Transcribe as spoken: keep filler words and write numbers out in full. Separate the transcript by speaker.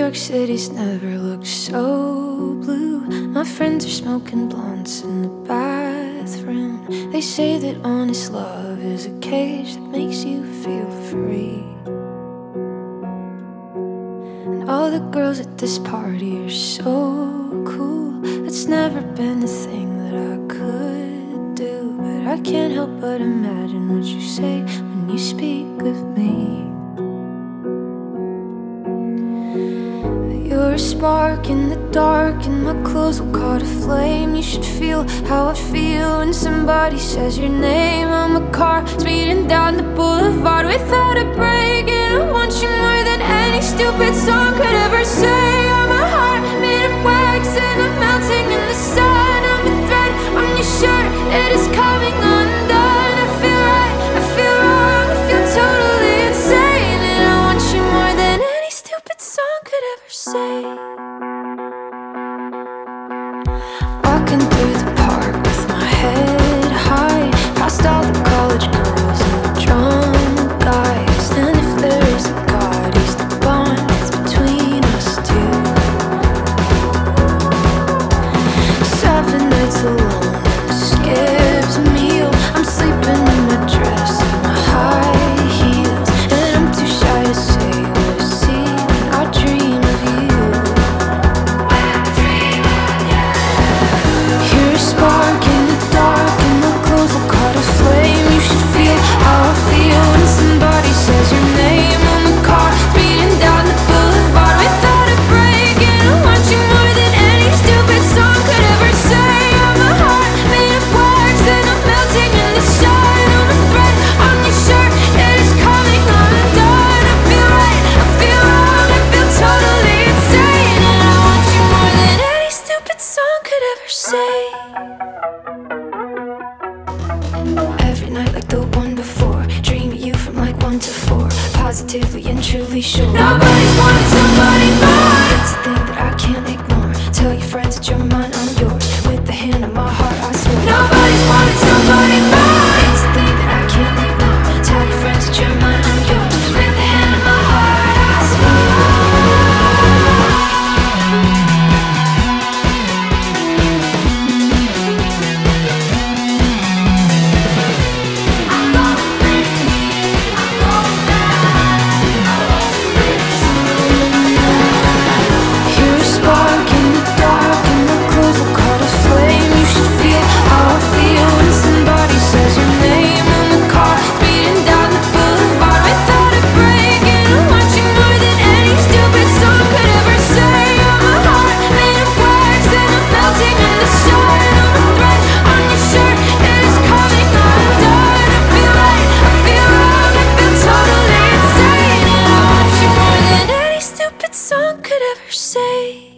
Speaker 1: York City's never looked so blue. My friends are smoking blunts in the bathroom. They say that honest love is a cage that makes you feel free. And all the girls at this party are so cool. It's never been a thing that I could do, but I can't help but imagine what you say when you speak of me. You're a spark in the dark, and my clothes will caught a flame. You should feel how I feel when somebody says your name. I'm a car speeding down the boulevard without a break, and I want you more than any stupid song could ever say. I'm a heart made of wax, and I'm melting in the sun. I'm a thread on your shirt, it is coming undone. I feel right, I feel wrong, I feel totally insane, and I want you more than any stupid song could ever say. Walking through the park with my head high, past all the college girls and the drunk guys. And if there is a God, he's the bond that's between us two. Seven nights alone and a skipped meal. I'm sleeping in my dress and my high heels, and I'm too shy to say what I see when I dream of you. You're a spark in the dark, and my clothes will caught a flame. You should feel how I feel when somebody says your name. I'm a car speeding down the boulevard without a break, and I want you more than any stupid song could ever say. I'm a heart made of wax, and I'm melting in the sun. I'm a thread on your shirt, it is coming undone. I feel right, I feel wrong, I feel totally insane, and I want you more than any stupid song could ever say. Every night like the one before, dream of you from like one to four, positively and truly sure. Nobody's wanted somebody more. It's a thing that I can't ignore. Tell your friends that you're mine, I'm yours. With the hand on my heart, I swear. Nobody's wanted somebody more. It's a thing that I can't ignore. Tell your friends that you're mine, I'm yours. With the hand on my heart, I swear. You're a spark in the dark, and my clothes will caught a flame. You should feel how I feel when somebody says your name. I'm a car speeding down the boulevard without a break, and I want you more than any stupid song could ever say. I'm a heart made of wax, and I'm melting in the sun. I'm a thread on your shirt, it is coming undone. I feel right, I feel wrong, I feel totally insane, and I want you more than any stupid song could ever say.